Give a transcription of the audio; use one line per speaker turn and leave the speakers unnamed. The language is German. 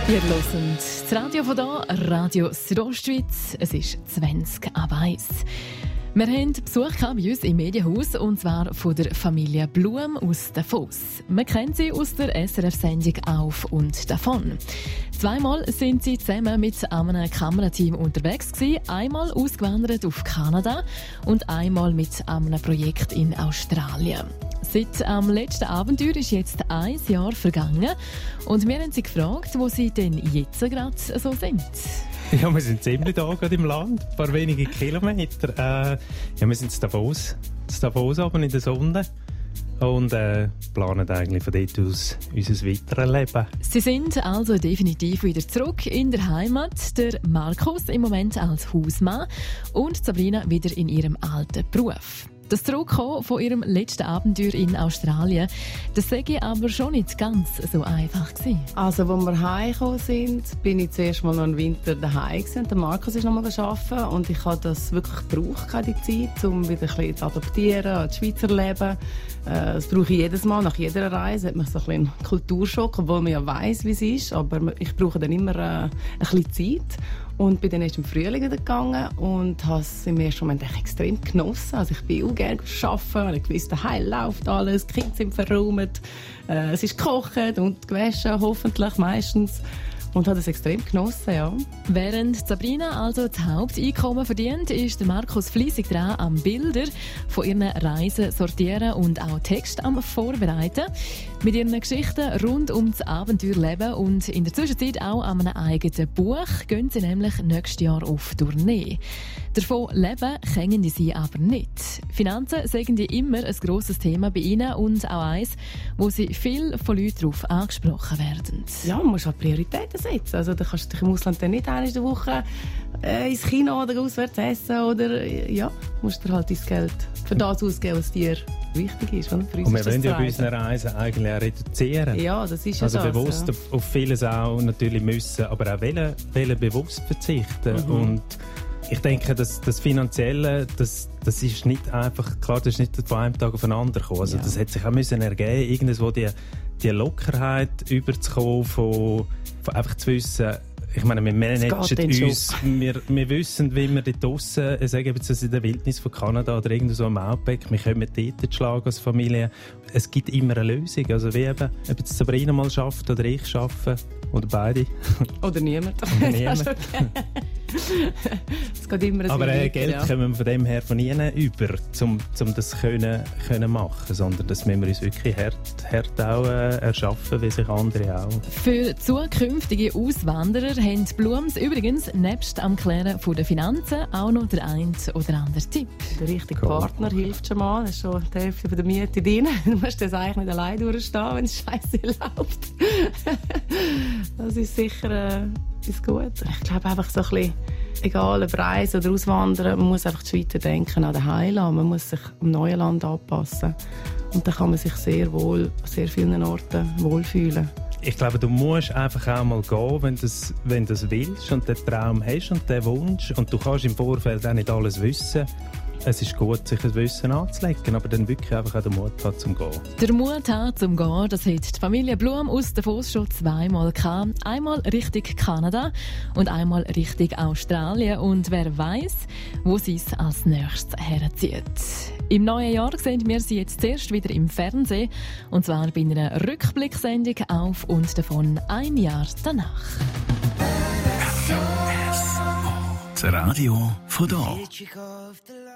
Ihr hört das Radio von hier, Radio Südostschweiz. Es ist 20:01. Wir haben Besuch bei uns im Medienhaus, und zwar von der Familie Blum aus Davos. Man kennt sie aus der SRF-Sendung «Auf und davon». Zweimal sind sie zusammen mit einem Kamerateam unterwegs gewesen. Einmal ausgewandert auf Kanada und einmal mit einem Projekt in Australien. Seit am letzten Abenteuer ist jetzt 1 Jahr vergangen und wir haben sie gefragt, wo sie denn jetzt gerade so sind.
Ja, wir sind ziemlich da gerade im Land, ein paar wenige Kilometer. Wir sind in Davos oben in der Sonne und planen eigentlich von dort aus unser weiteres Leben.
Sie sind also definitiv wieder zurück in der Heimat. Der Markus im Moment als Hausmann und Sabrina wieder in ihrem alten Beruf. Das Zurückkommen von ihrem letzten Abenteuer in Australien, das sei aber schon nicht ganz so einfach gewesen.
Also, als wir heimgekommen sind, bin ich zuerst mal noch einen Winter daheim gewesen. Der Markus ist noch mal arbeiten und ich habe das wirklich gebraucht, die Zeit, um wieder ein bisschen zu adaptieren an das Schweizer Leben. Das brauche ich jedes Mal, nach jeder Reise hat man so ein bisschen einen Kulturschock, obwohl man ja weiss, wie es ist, aber ich brauche dann immer ein bisschen Zeit. Und bin dann erst im Frühling wieder gegangen und habe es im ersten Moment extrem genossen. Also ich bin auch gerne arbeiten, weil ich wusste, daheim läuft alles, die Kinder sind verräumt, es ist gekocht und gewaschen, hoffentlich meistens. Und habe das extrem genossen, ja.
Während Sabrina also das Haupteinkommen verdient, ist der Markus fleissig dran, am Bilder von ihren Reisen sortieren und auch Text am Vorbereiten. Mit ihren Geschichten rund um das Abenteuerleben und in der Zwischenzeit auch an einem eigenen Buch gehen sie nämlich nächstes Jahr auf Tournee. Davon leben können sie aber nicht. Finanzen sind immer ein grosses Thema bei ihnen und auch eins, wo sie viel von Leuten darauf angesprochen werden.
Ja, man muss halt Prioritäten setzen. Also, da kannst du dich im Ausland dann nicht einmal in der Woche ins Kino oder auswärts essen. Oder, ja, musst du halt dein Geld für das ausgeben, was dir wichtig ist. Oder?
Und wir wollen ja bei unseren Reisen eigentlich auch reduzieren.
Ja, das ist ja
also
das.
Bewusst
ja.
auf vieles auch natürlich müssen, aber auch wollen bewusst verzichten. Und ich denke, das Finanzielle, das ist nicht einfach, klar, das ist nicht von einem Tag auf den anderen gekommen. Also das hat sich auch müssen ergeben, irgendwo die Lockerheit überzukommen, von einfach zu wissen, ich meine, wir managen uns, wir wissen, wie wir dort draussen, sagen wir jetzt in der Wildnis von Kanada oder irgendwo so im Outback, wir können dort schlagen als Familie. Es gibt immer eine Lösung, also wie eben, ob jetzt Sabrina mal schafft oder ich schaffe, oder beide.
Oder niemand. Es geht immer ein
Aber
weiter,
Geld kommen wir von dem her von ihnen über, um das können machen, sondern das müssen wir uns wirklich hart auch erschaffen, wie sich andere auch.
Für zukünftige Auswanderer haben die Blums übrigens nebst am Klären der Finanzen auch noch der ein oder andere Tipp.
Der richtige Partner hilft schon mal. Das ist schon die Hälfte der Miete drin. Du musst das eigentlich nicht allein durchstehen, wenn es scheiße läuft. Das ist sicher ist gut. Ich glaube einfach so ein bisschen, egal ob Reisen oder Auswandern, man muss einfach weiter denken an den Heiland. Man muss sich am neuen Land anpassen. Und dann kann man sich sehr wohl an sehr vielen Orten wohlfühlen.
Ich glaube, du musst einfach auch mal gehen, wenn du das willst und den Traum hast und den Wunsch. Und du kannst im Vorfeld auch nicht alles wissen. Es ist gut, sich ein Wissen anzulegen, aber dann wirklich einfach auch den Mut haben, zum Gehen.
Der Mut haben, zum Gehen, das hat die Familie Blum aus Davos schon zweimal gehabt. Einmal Richtung Kanada und einmal Richtung Australien. Und wer weiss, wo sie es als nächstes herzieht. Im neuen Jahr sehen wir sie jetzt zuerst wieder im Fernsehen. Und zwar bei einer Rückblicksendung auf und davon 1 Jahr danach.
Das Radio von da.